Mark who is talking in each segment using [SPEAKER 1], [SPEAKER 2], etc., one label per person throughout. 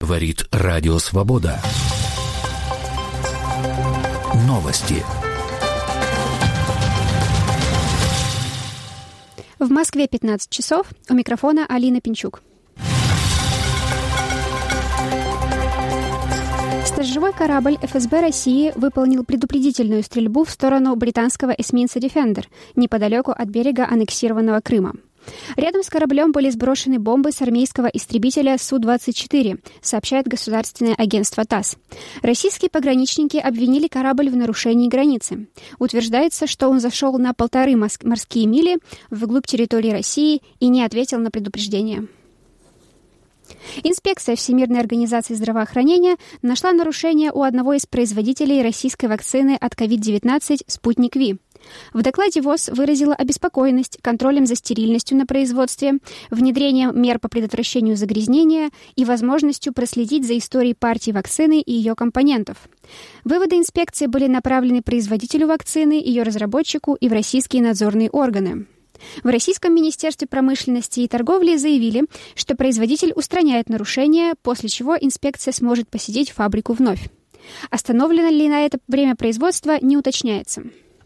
[SPEAKER 1] Говорит Радио Свобода. Новости.
[SPEAKER 2] В Москве 15 часов. У микрофона Алина Пинчук. Сторожевой корабль ФСБ России выполнил предупредительную стрельбу в сторону британского эсминца «Дефендер» неподалеку от берега аннексированного Крыма. Рядом с кораблем были сброшены бомбы с армейского истребителя Су-24, сообщает государственное агентство ТАСС. Российские пограничники обвинили корабль в нарушении границы. Утверждается, что он зашел на 1,5 морские мили вглубь территории России и не ответил на предупреждение. Инспекция Всемирной организации здравоохранения нашла нарушение у одного из производителей российской вакцины от COVID-19 «Спутник Ви». В докладе ВОЗ выразила обеспокоенность контролем за стерильностью на производстве, внедрением мер по предотвращению загрязнения и возможностью проследить за историей партии вакцины и ее компонентов. Выводы инспекции были направлены производителю вакцины, ее разработчику и в российские надзорные органы. В Российском министерстве промышленности и торговли заявили, что производитель устраняет нарушения, после чего инспекция сможет посетить фабрику вновь. Остановлено ли на это время производства, не уточняется.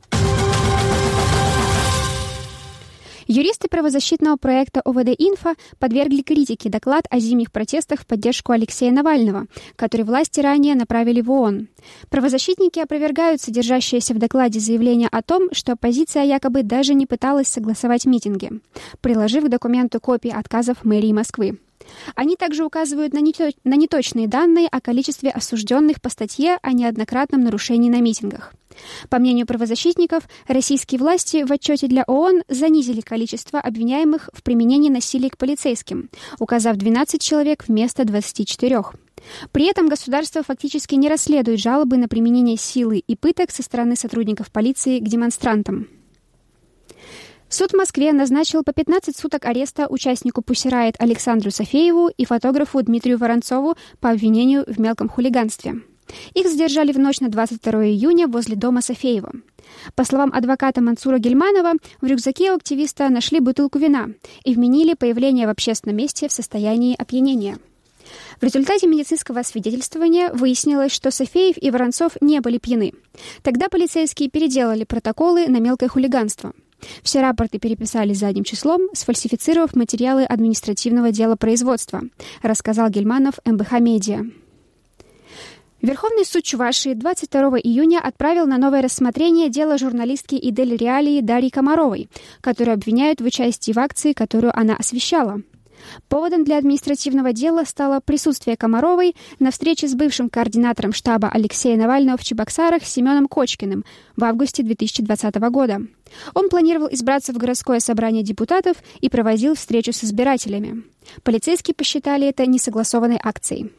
[SPEAKER 2] Юристы правозащитного проекта ОВД-Инфо подвергли критике доклад о зимних протестах в поддержку Алексея Навального, который власти ранее направили в ООН. Правозащитники опровергают содержащееся в докладе заявление о том, что оппозиция якобы даже не пыталась согласовать митинги, приложив к документу копии отказов мэрии Москвы. Они также указывают на неточные данные о количестве осужденных по статье о неоднократном нарушении на митингах. По мнению правозащитников, российские власти в отчете для ООН занизили количество обвиняемых в применении насилия к полицейским, указав 12 человек вместо 24. При этом государство фактически не расследует жалобы на применение силы и пыток со стороны сотрудников полиции к демонстрантам. Суд в Москве назначил по 15 суток ареста участнику Pussy Riot Александру Сафееву и фотографу Дмитрию Воронцову по обвинению в мелком хулиганстве. Их задержали в ночь на 22 июня возле дома Сафеева. По словам адвоката Мансура Гельманова, в рюкзаке у активиста нашли бутылку вина и вменили появление в общественном месте в состоянии опьянения. В результате медицинского освидетельствования выяснилось, что Сафеев и Воронцов не были пьяны. Тогда полицейские переделали протоколы на мелкое хулиганство. Все рапорты переписали задним числом, сфальсифицировав материалы административного дела производства, рассказал Гельманов МБХ Медиа. Верховный суд Чувашии 22 июня отправил на новое рассмотрение дело журналистки Идель Реалии Дарьи Комаровой, которую обвиняют в участии в акции, которую она освещала. Поводом для административного дела стало присутствие Комаровой на встрече с бывшим координатором штаба Алексея Навального в Чебоксарах Семеном Кочкиным в августе 2020 года. Он планировал избраться в городское собрание депутатов и проводил встречу с избирателями. Полицейские посчитали это несогласованной акцией.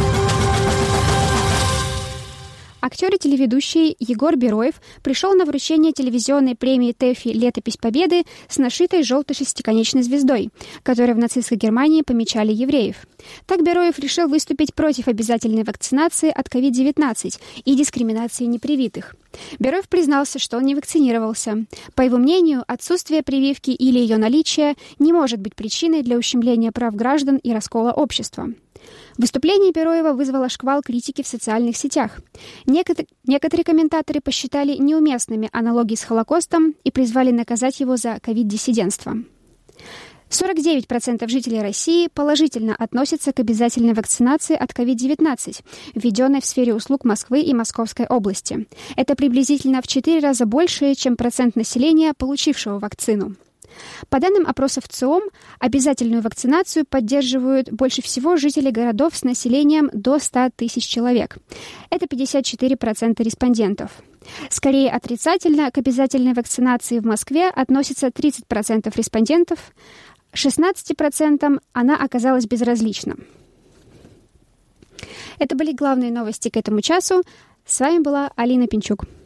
[SPEAKER 2] Актер и телеведущий Егор Бероев пришел на вручение телевизионной премии ТЭФИ «Летопись Победы» с нашитой желтой шестиконечной звездой, которой в нацистской Германии помечали евреев. Так Бероев решил выступить против обязательной вакцинации от COVID-19 и дискриминации непривитых. Бероев признался, что он не вакцинировался. По его мнению, отсутствие прививки или ее наличие не может быть причиной для ущемления прав граждан и раскола общества. Выступление Бероева вызвало шквал критики в социальных сетях. Некоторые комментаторы посчитали неуместными аналогии с Холокостом и призвали наказать его за ковид-диссидентство. 49% жителей России положительно относятся к обязательной вакцинации от COVID-19, введенной в сфере услуг Москвы и Московской области. Это приблизительно в 4 раза больше, чем процент населения, получившего вакцину. По данным опросов ЦИОМ, обязательную вакцинацию поддерживают больше всего жители городов с населением до 100 тысяч человек. Это 54% респондентов. Скорее отрицательно к обязательной вакцинации в Москве относятся 30% респондентов, 16% она оказалась безразлична. Это были главные новости к этому часу. С вами была Алина Пинчук.